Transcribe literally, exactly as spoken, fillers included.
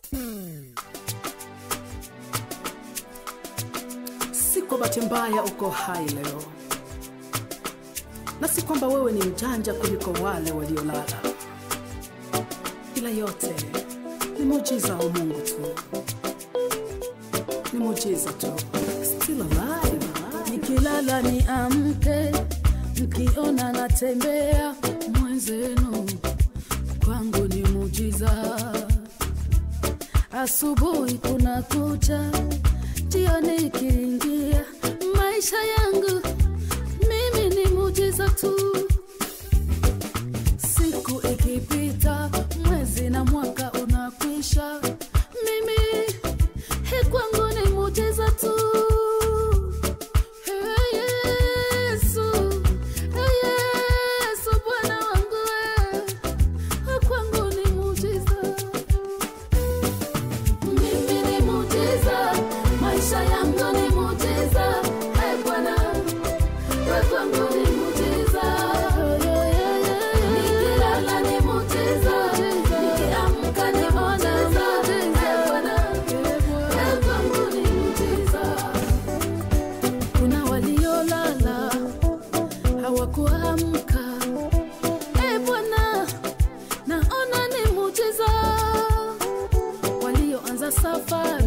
Si kwa bahati mbaya uko hai leo, na si kwamba wewe ni mjanja kuliko wale waliolala, ila yote ni muujiza wa Mungu tu, ni muujiza tu. Still alive. Nikilala ni amke, mkiona natembea mwenzenu, kwangu ni muujiza. Asubuhi kuna kucha, jioni ikiingia, maisha yangu mimi ni muujiza tu. Siku ikipita, mwezi na mwaka unakwisha, mimi he kwangu ni muujiza tu. Safari